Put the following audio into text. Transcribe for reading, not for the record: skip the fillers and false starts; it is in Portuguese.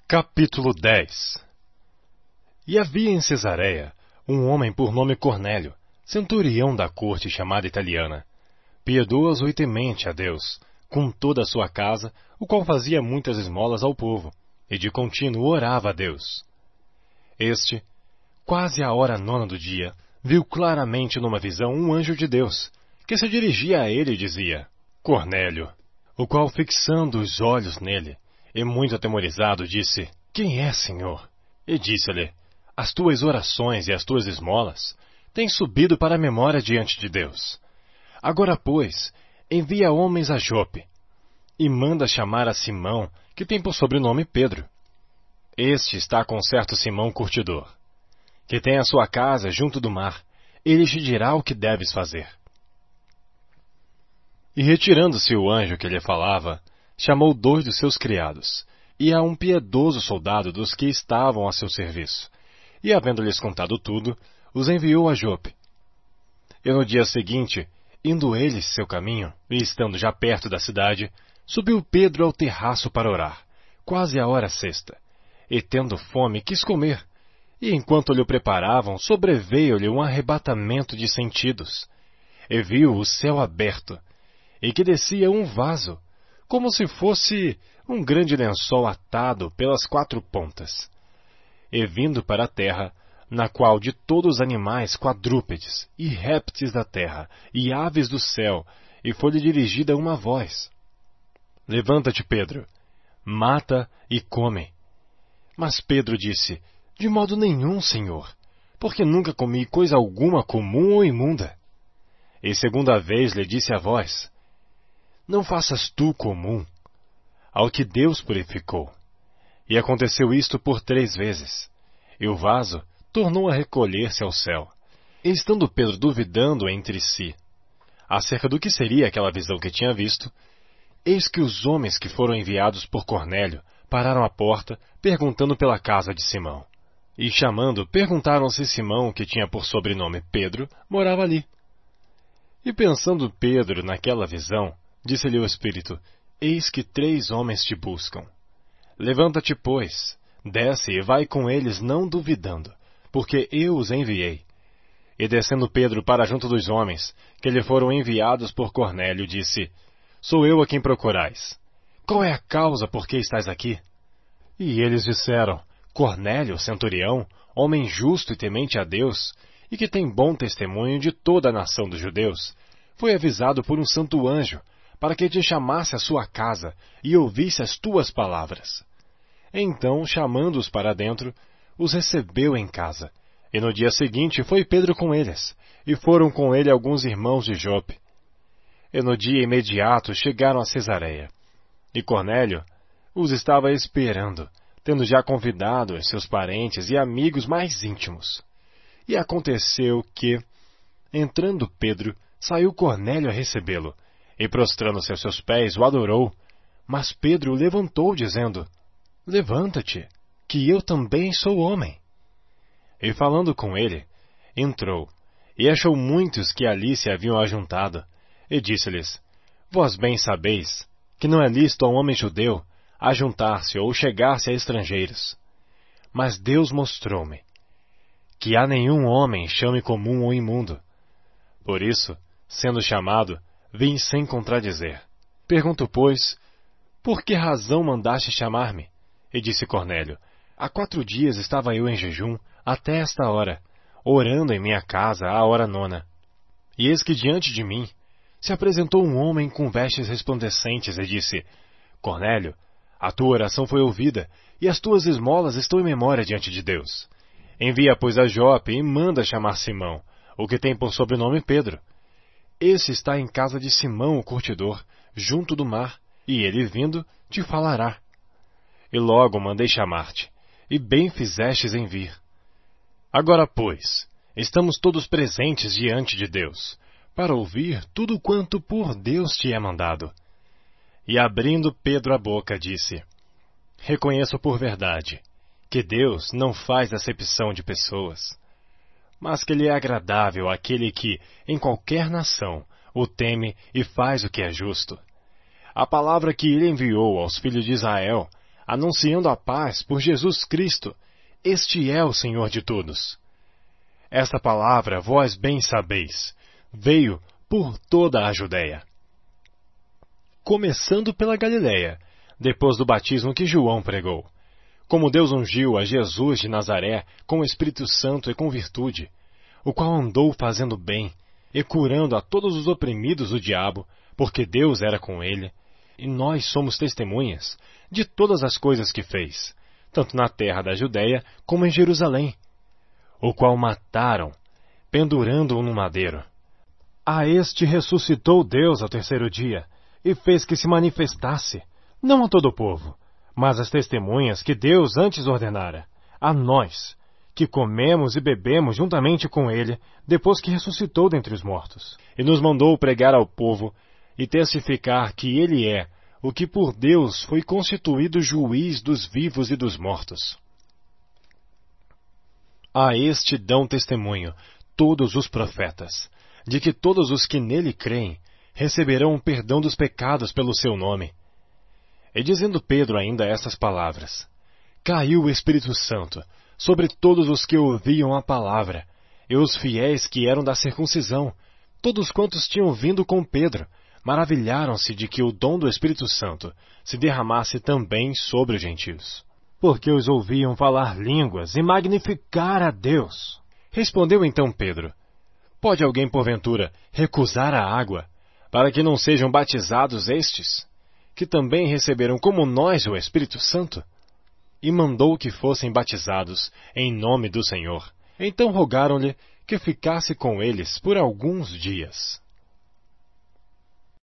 Capítulo 10. E havia em Cesareia um homem por nome Cornélio, centurião da corte chamada italiana, piedoso e temente a Deus, com toda a sua casa, o qual fazia muitas esmolas ao povo, e de contínuo orava a Deus. Este, quase à hora nona do dia, viu claramente numa visão um anjo de Deus, que se dirigia a ele e dizia: Cornélio, o qual, fixando os olhos nele, e muito atemorizado, disse: Quem é, Senhor? E disse-lhe: As tuas orações e as tuas esmolas têm subido para a memória diante de Deus. Agora, pois, envia homens a Jope, e manda chamar a Simão, que tem por sobrenome Pedro. Este está com certo Simão curtidor, que tem a sua casa junto do mar. Ele te dirá o que deves fazer. E retirando-se o anjo que lhe falava, chamou 2 dos seus criados, e a um piedoso soldado dos que estavam a seu serviço, e havendo-lhes contado tudo, os enviou a Jope. E no dia seguinte, indo eles seu caminho, e estando já perto da cidade, subiu Pedro ao terraço para orar, quase à hora sexta, e tendo fome quis comer, e enquanto lhe o preparavam, sobreveio-lhe um arrebatamento de sentidos, e viu o céu aberto, e que descia um vaso, como se fosse um grande lençol atado pelas 4 pontas, e vindo para a terra, na qual de todos os animais quadrúpedes, e répteis da terra, e aves do céu, e foi-lhe dirigida uma voz: Levanta-te, Pedro, mata e come. Mas Pedro disse: De modo nenhum, Senhor, porque nunca comi coisa alguma comum ou imunda. E segunda vez lhe disse a voz: Não faças tu comum ao que Deus purificou. E aconteceu isto por 3 vezes. E o vaso tornou a recolher-se ao céu. E estando Pedro duvidando entre si, acerca do que seria aquela visão que tinha visto, eis que os homens que foram enviados por Cornélio pararam à porta, perguntando pela casa de Simão. E chamando, perguntaram se Simão, que tinha por sobrenome Pedro, morava ali. E pensando Pedro naquela visão, disse-lhe o Espírito: Eis que 3 homens te buscam. Levanta-te, pois, desce e vai com eles não duvidando, porque eu os enviei. E descendo Pedro para junto dos homens, que lhe foram enviados por Cornélio, disse: Sou eu a quem procurais. Qual é a causa por que estás aqui? E eles disseram: Cornélio, centurião, homem justo e temente a Deus, e que tem bom testemunho de toda a nação dos judeus, foi avisado por um santo anjo, para que te chamasse à sua casa e ouvisse as tuas palavras. Então, chamando-os para dentro, os recebeu em casa. E no dia seguinte foi Pedro com eles, e foram com ele alguns irmãos de Jope. E no dia imediato chegaram a Cesareia. E Cornélio os estava esperando, tendo já convidado os seus parentes e amigos mais íntimos. E aconteceu que, entrando Pedro, saiu Cornélio a recebê-lo, e prostrando-se a seus pés, o adorou. Mas Pedro o levantou, dizendo: Levanta-te, que eu também sou homem. E falando com ele, entrou, e achou muitos que ali se haviam ajuntado, e disse-lhes: Vós bem sabeis que não é lícito a um homem judeu ajuntar-se ou chegar-se a estrangeiros. Mas Deus mostrou-me que a nenhum homem chame comum ou imundo. Por isso, sendo chamado, vim sem contradizer. Pergunto, pois, por que razão mandaste chamar-me? E disse Cornélio: Há 4 dias estava eu em jejum, até esta hora, orando em minha casa à hora nona. E eis que diante de mim se apresentou um homem com vestes resplandecentes e disse: Cornélio, a tua oração foi ouvida, e as tuas esmolas estão em memória diante de Deus. Envia, pois, a Jope e manda chamar Simão, o que tem por sobrenome Pedro. Esse está em casa de Simão o curtidor, junto do mar, e ele vindo te falará. E logo mandei chamar-te, e bem fizestes em vir. Agora, pois, estamos todos presentes diante de Deus, para ouvir tudo quanto por Deus te é mandado. E abrindo Pedro a boca, disse: Reconheço por verdade que Deus não faz acepção de pessoas, mas que lhe é agradável aquele que, em qualquer nação, o teme e faz o que é justo. A palavra que ele enviou aos filhos de Israel, anunciando a paz por Jesus Cristo. Este é o Senhor de todos. Esta palavra, vós bem sabeis, veio por toda a Judéia, começando pela Galiléia, depois do batismo que João pregou. Como Deus ungiu a Jesus de Nazaré com o Espírito Santo e com virtude, o qual andou fazendo bem e curando a todos os oprimidos do diabo, porque Deus era com ele, e nós somos testemunhas de todas as coisas que fez, tanto na terra da Judéia como em Jerusalém, o qual mataram, pendurando-o no madeiro. A este ressuscitou Deus ao terceiro dia, e fez que se manifestasse, não a todo o povo, mas às testemunhas que Deus antes ordenara, a nós, que comemos e bebemos juntamente com ele, depois que ressuscitou dentre os mortos. E nos mandou pregar ao povo e testificar que ele é o que por Deus foi constituído juiz dos vivos e dos mortos. A este dão testemunho todos os profetas, de que todos os que nele creem receberão o perdão dos pecados pelo seu nome. E dizendo Pedro ainda estas palavras, caiu o Espírito Santo sobre todos os que ouviam a palavra, e os fiéis que eram da circuncisão, todos quantos tinham vindo com Pedro, maravilharam-se de que o dom do Espírito Santo se derramasse também sobre os gentios, porque os ouviam falar línguas e magnificar a Deus. Respondeu então Pedro, pode alguém porventura recusar a água, para que não sejam batizados estes, que também receberam como nós o Espírito Santo? E mandou que fossem batizados em nome do Senhor. Então rogaram-lhe que ficasse com eles por alguns dias.